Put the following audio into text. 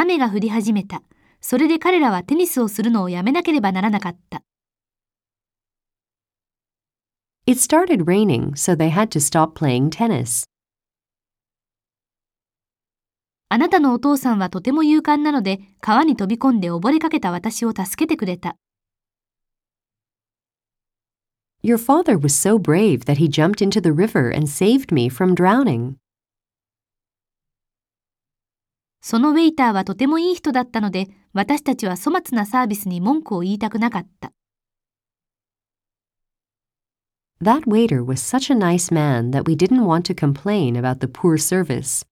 雨が降り始めた。それで彼らはテニスをするのをやめなければならなかった。 It started raining, so they had to stop playing tennis. あなたのお父さんはとても勇敢なので、川に飛び込んで溺れかけた私を助けてくれた。 Your father was so brave that he jumped into the river and saved me from drowning. そのウェイターはとてもいい人だったので、私たちは粗末なサービスに文句を言いたくなかった。 That waiter was such a nice man that we didn't want to complain about the poor service.